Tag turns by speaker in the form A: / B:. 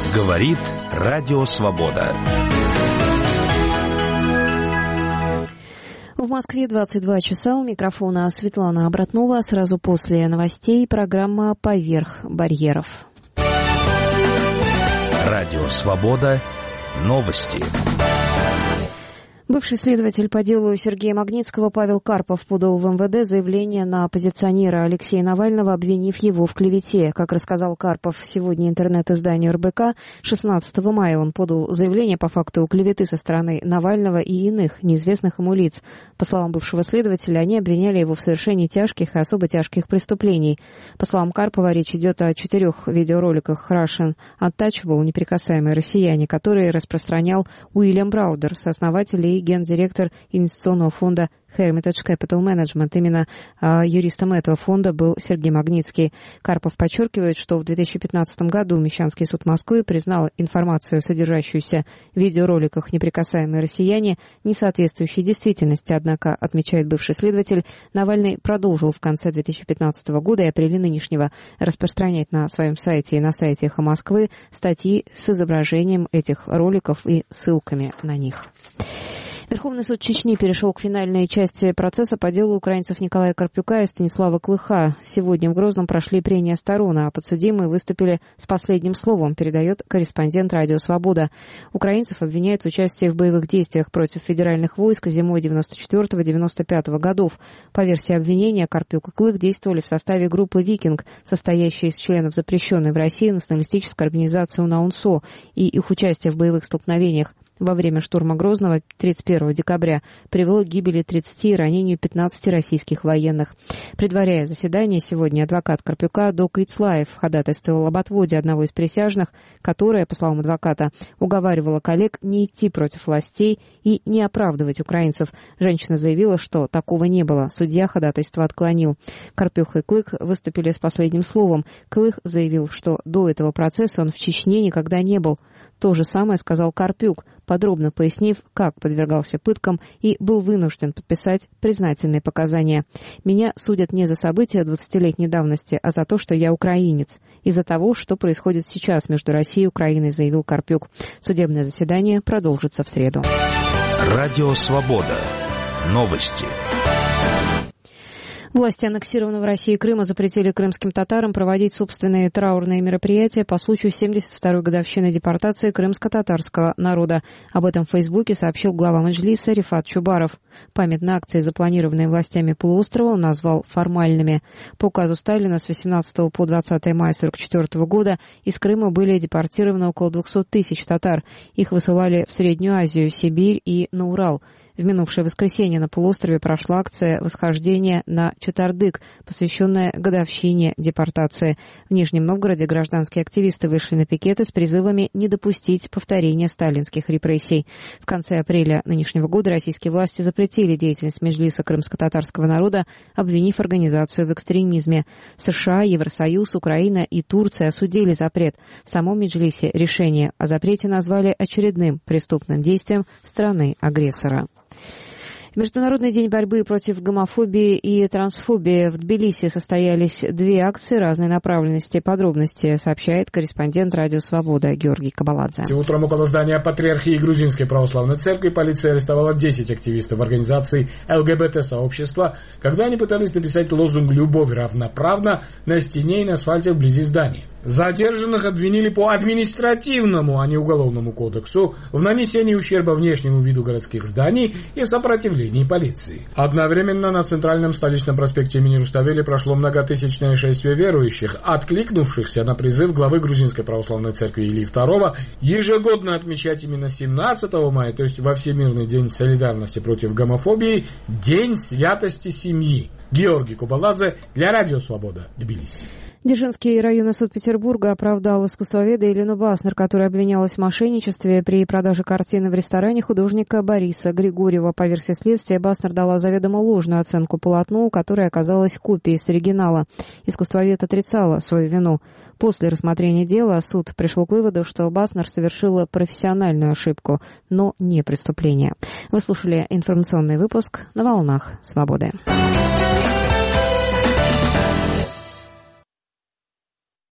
A: Говорит Радио Свобода.
B: В Москве 22 часа. У микрофона Светлана Обратнова. Сразу после новостей программа «Поверх барьеров».
A: Радио Свобода. Новости.
B: Бывший следователь по делу Сергея Магнитского Павел Карпов подал в МВД заявление на оппозиционера Алексея Навального, обвинив его в клевете. Как рассказал Карпов сегодня интернет-изданию РБК, 16 мая он подал заявление по факту клеветы со стороны Навального и иных неизвестных ему лиц. По словам бывшего следователя, они обвиняли его в совершении тяжких и особо тяжких преступлений. По словам Карпова, речь идет о 4 видеороликах Russian Untouchable, неприкасаемые россияне, которые распространял Уильям Браудер, сооснователь и гендиректор инвестиционного фонда Hermitage Capital Management. Именно юристом этого фонда был Сергей Магнитский. Карпов подчеркивает, что в 2015 году Мещанский суд Москвы признал информацию, содержащуюся в видеороликах «Неприкасаемые россияне», не соответствующей действительности. Однако, отмечает бывший следователь, Навальный продолжил в конце 2015 года и апреле нынешнего распространять на своем сайте и на сайте «Эхо Москвы» статьи с изображением этих роликов и ссылками на них. Верховный суд Чечни перешел к финальной части процесса по делу украинцев Николая Карпюка и Станислава Клыха. Сегодня в Грозном прошли прения сторон, а подсудимые выступили с последним словом, передает корреспондент «Радио Свобода». Украинцев обвиняют в участии в боевых действиях против федеральных войск зимой 94-95 годов. По версии обвинения, Карпюк и Клых действовали в составе группы «Викинг», состоящей из членов запрещенной в России националистической организации УНАУНСО, и их участие в боевых столкновениях во время штурма Грозного 31 декабря привело к гибели 30 и ранению 15 российских военных. Предваряя заседание, сегодня адвокат Карпюка Дока Ицлаев ходатайствовал об отводе одного из присяжных, которая, по словам адвоката, уговаривала коллег не идти против властей и не оправдывать украинцев. Женщина заявила, что такого не было. Судья ходатайство отклонил. Карпюк и Клык выступили с последним словом. Клых заявил, что до этого процесса он в Чечне никогда не был. То же самое сказал Карпюк, подробно пояснив, как подвергался пыткам и был вынужден подписать признательные показания. «Меня судят не за события 20-летней давности, а за то, что я украинец. Из-за того, что происходит сейчас между Россией и Украиной», заявил Карпюк. Судебное заседание продолжится в среду.
A: Радио Свобода. Новости.
B: Власти аннексированного Россией Крыма запретили крымским татарам проводить собственные траурные мероприятия по случаю 72-й годовщины депортации крымско-татарского народа. Об этом в Фейсбуке сообщил глава Меджлиса Рифат Чубаров. Памятные акции, запланированные властями полуострова, он назвал формальными. По указу Сталина с 18 по 20 мая 1944 года из Крыма были депортированы около 200 тысяч татар. Их высылали в Среднюю Азию, Сибирь и на Урал. В минувшее воскресенье на полуострове прошла акция восхождения на Чатардык, посвященная годовщине депортации. В Нижнем Новгороде гражданские активисты вышли на пикеты с призывами не допустить повторения сталинских репрессий. В конце апреля нынешнего года российские власти запретили деятельность Меджлиса крымско-татарского народа, обвинив организацию в экстремизме. США, Евросоюз, Украина и Турция осудили запрет. В самом Меджлисе решение о запрете назвали очередным преступным действием страны-агрессора. В Международный день борьбы против гомофобии и трансфобии в Тбилиси состоялись 2 акции разной направленности. Подробности сообщает корреспондент «Радио Свобода» Георгий Кабаладзе.
C: Утром около здания Патриархии Грузинской Православной Церкви полиция арестовала 10 активистов организации ЛГБТ-сообщества, когда они пытались написать лозунг «Любовь равноправна» на стене и на асфальте вблизи здания. Задержанных обвинили по административному, а не уголовному кодексу в нанесении ущерба внешнему виду городских зданий и в сопротивлении полиции. Одновременно на центральном столичном проспекте имени Руставели прошло многотысячное шествие верующих, откликнувшихся на призыв главы Грузинской Православной Церкви Илии II ежегодно отмечать именно 17 мая, то есть во Всемирный день солидарности против гомофобии, День святости семьи. Георгий Кабаладзе для Радио Свобода, Тбилиси.
B: Дзержинский районный суд Петербурга оправдал искусствоведа Елену Баснер, которая обвинялась в мошенничестве при продаже картины в ресторане художника Бориса Григорьева. По версии следствия, Баснер дала заведомо ложную оценку полотну, которая оказалась копией с оригинала. Искусствовед отрицала свою вину. После рассмотрения дела суд пришел к выводу, что Баснер совершила профессиональную ошибку, но не преступление. Вы слушали информационный выпуск на волнах Свободы.